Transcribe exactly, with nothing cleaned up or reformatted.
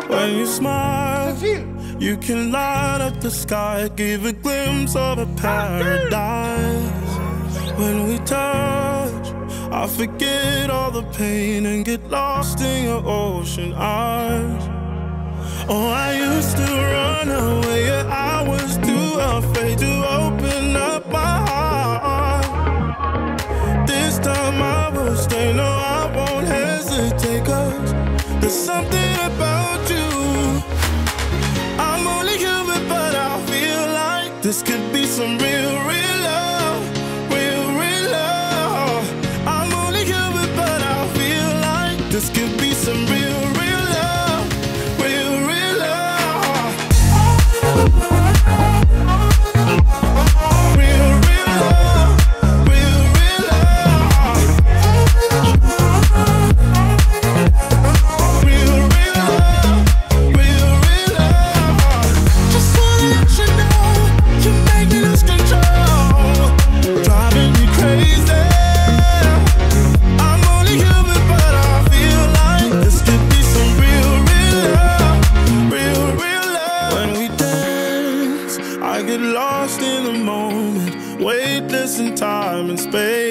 When you smile, you can light up the sky, give a glimpse of a paradise. When we touch, I forget all the pain and get lost in your ocean eyes. Oh, I used to run away, yeah, I was too afraid to open up my heart. This time I will stay, no, I won't hesitate, 'cause there's something about you. I'm only human, but I feel like this could be some real, real love. Real, real love. I'm only human, but I feel like this could be some real, real love. Real, real love. Real, real love. Real, real love. Real, real love. Real, real love. Just wanna let you know, you're making us control, driving me crazy. I'm only human, but I feel like this could be some real, real love. Real, real love. When we dance, I get lost in the moment, weightless in time and space.